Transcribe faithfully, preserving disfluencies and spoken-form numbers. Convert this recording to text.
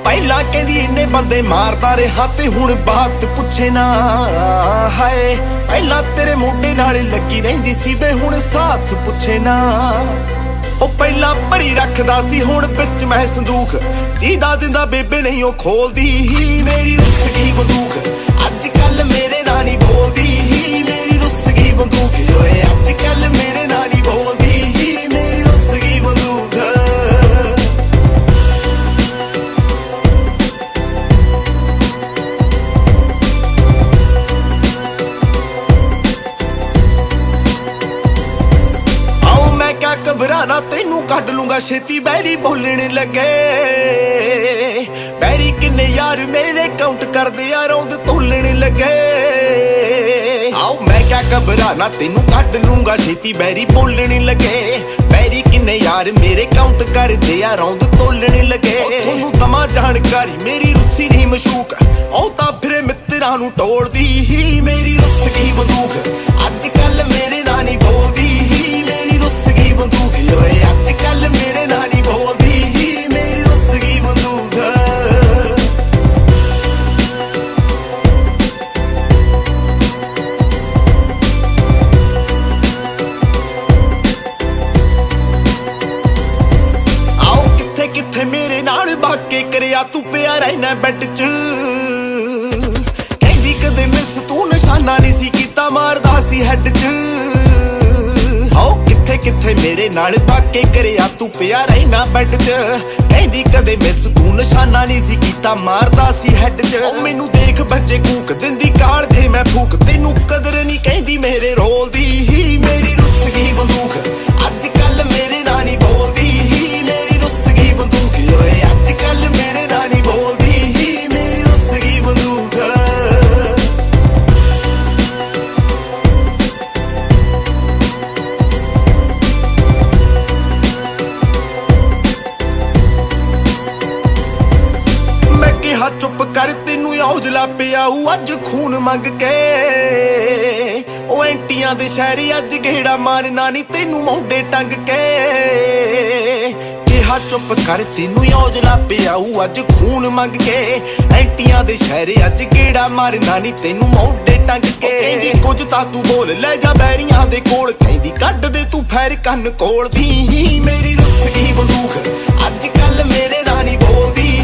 ਪਹਿਲਾਂ ਕਹਿੰਦੀ ਇੰਨੇ ਬੰਦੇ ਮਾਰਦਾ ਰਿਹਾ ਤੇ ਹੁਣ ਬਾਤ ਪੁੱਛੇ ਨਾ ਹਾਏ। ਪਹਿਲਾਂ ਤੇਰੇ ਮੋਢੇ ਨਾਲ ਲੱਗੀ ਰਹਿੰਦੀ ਸੀ ਵੇ ਹੁਣ ਸਾਥ ਪੁੱਛੇ ਨਾ। ਉਹ ਪਹਿਲਾਂ ਭਰੀ ਰੱਖਦਾ ਸੀ ਹੁਣ ਵਿੱਚ ਮੈਂ ਸੰਦੂਕ, ਜੀਦਾ ਦਿੰਦਾ ਬੇਬੇ ਨਹੀਂ ਉਹ ਖੋਲਦੀ ਹੀ ਮੇਰੀ ਰੁੱਸ ਗਈ ਬੰਦੂਕ। ਅੱਜ ਕੱਲ ਮੇਰੇ ਨਾਲ ਨਹੀਂ ਬੋਲਦੀ ਹੀ ਮੇਰੀ ਰੁੱਸ ਗਈ ਬੰਦੂਕ। ਓਏ ਅੱਜ ਕੱਲ ਮੇਰੇ ਨਾਲ ਨਹੀਂ ਬੋਲਦੀ ਹੀ ਮੇਰੀ ਰੁੱਸ ਗਈ ਬੰਦੂਕ। ਆਓ ਮੈਂ ਕਿਆ ਘਬਰਾਣਾ ਤੈਨੂੰ ਕੱਢ ਲੂੰਗਾ ਛੇਤੀ ਬੈਰੀ ਬੋਲਣ ਲੱਗੇ। ਬੈਰੀ ਕਿੰਨੇ ਯਾਰ ਮੇਰੇ ਕਾਊਂਟ ਕਰਦੇ ਆ ਰੌਂਦ ਤੋਲਣ ਲੱਗੇ। ਆਓ ਮੈਂ ਕਿਆ ਘਬਰਾਣਾ ਤੈਨੂੰ ਕੱਢ ਲੂੰਗਾ ਛੇਤੀ ਬੈਰੀ ਬੋਲਣ ਲੱਗੇ। ਬੈਰੀ ਕਿੰਨੇ ਯਾਰ ਮੇਰੇ ਕਾਊਂਟ ਕਰਦੇ ਆ ਰੌਂਦ ਤੋਲਣ ਲੱਗੇ। ਤੁਹਾਨੂੰ ਦਮਾ ਜਾਣਕਾਰੀ ਮੇਰੀ ਰੁੱਸੀ ਨਹੀਂ ਮਸ਼ੂਕ, ਉਹ ਤਾਂ ਫਿਰੇ ਮਿੱਤਰਾਂ ਨੂੰ ਟੋਲਦੀ ਹੀ ਮੇਰੀ ਰੁੱਸ ਗਈ ਬੰਦੂਕ। ਅੱਜ ਕੱਲ ਮੇਰੇ ਨਾਲ ਨਹੀਂ ਬੋਲਦੀ ਹੀ ਮੇਰੀ ਰੁੱਸ ਗਈ ਬੰਦੂਕ। ਓਏ ਅੱਜ ਕੱਲ ਮੇਰੇ ਨਾਲ ਨਹੀਂ ਬੋਲਦੀ ਹੀ ਮੇਰੀ ਰੁੱਸ ਗਈ ਬੰਦੂਕ। ਆਓ ਕਿੱਥੇ ਕਿੱਥੇ ਮੇਰੇ ਨਾਲ ਬਾਕੇ ਕਰਿਆ ਤੂੰ ਪਿਆ ਰਹਿਣਾ ਬੈੱਡ 'ਚ। ਕਹਿੰਦੀ ਕਦੇ ਮਿਸ ਤੂੰ ਨਿਸ਼ਾਨਾ ਨਹੀਂ ਸੀ ਕੀਤਾ ਮਾਰਦਾ ਸੀ ਹੈੱਡ 'ਚ। ਆਓ ਕਿੱਥੇ ਕਿੱਥੇ ਮੇਰੇ ਨਾਲ ਬਾਕੇ ਕਰਿਆ ਤੂੰ ਪਿਆ ਰਹਿਣਾ ਬੈੱਡ 'ਚ। ਕਹਿੰਦੀ ਕਦੇ ਮਿਸ ਤੂੰ ਨਿਸ਼ਾਨਾ ਨਹੀਂ ਸੀ ਕੀਤਾ ਮਾਰਦਾ ਸੀ ਹੈੱਡ 'ਚ। ਉਹ ਮੈਨੂੰ ਦੇਖ ਬੱਚੇ ਕੂਕ ਦਿੰਦੀ ਕਾਲ ਜੇ ਮੈਂ ਫੂਕ, ਤੈਨੂੰ ਕਦਰ ਨਹੀਂ ਕਹਿੰਦੀ ਮੇਰੇ ਰੋਲ ਦੀ ਹੀ ਮੇਰੀ ਰੁੱਸ ਗਈ ਬੰਦੂਕ। ਅੱਜ ਕੱਲ ਮੇਰੇ ਨਾਲ ਨਹੀਂ ਬੋਲਦੀ ਹੀ ਮੇਰੀ ਰੁੱਸ ਗਈ ਬੰਦੂਕ। ਓਏ ਅੱਜ ਕੱਲ ਮੇਰੇ ਨਾਲ ਨਹੀਂ ਬੋਲਦੀ ਹੀ ਮੇਰੀ ਰੁੱਸ ਗਈ ਬੰਦੂਕ। ਮੈਂ ਕਿਹਾ ਚੁੱਪ ਕਰ ਤੈਨੂੰ ਔਜਲਾ ਪਿਆ ਹੂ ਅੱਜ ਖੂਨ ਮੰਗ ਕੇ। ਉਹ ਐਂਟੀਆਂ ਦੇ ਸ਼ਹਿਰੀ ਅੱਜ ਗੇੜਾ ਮਾਰਨਾ ਨਹੀਂ ਤੈਨੂੰ ਮੋਢੇ ਟੰਗ ਕੇ। ਕਿਹਾ ਚੁੱਪ ਕਰ ਤੈਨੂੰ ਔਜਲਾ ਪਿਆ ਹੂ ਅੱਜ ਖੂਨ ਮੰਗ ਕੇ। ਐਂਟੀਆਂ ਦੇ ਸ਼ਹਿਰੀ ਅੱਜ ਗੇੜਾ ਮਾਰਨਾ ਨਹੀਂ ਤੈਨੂੰ ਮੋਢੇ ਟੰਗ ਕੇ। ਕਹਿੰਦੀ ਕੁਝ ਤਾਂ ਤੂੰ ਬੋਲ ਲੈ ਜਾ ਬੈਰੀਆਂ ਦੇ ਕੋਲ, ਕਹਿੰਦੀ ਕੱਢ ਦੇ ਤੂੰ ਫੈਰ ਕੰਨ ਕੋਲ ਦੀ ਹੀ ਮੇਰੀ ਰੁੱਸ ਗਈ ਬੰਦੂਕ। ਅੱਜ ਕੱਲ ਮੇਰੇ ਨਾਲ ਨਹੀਂ ਬੋਲਦੀ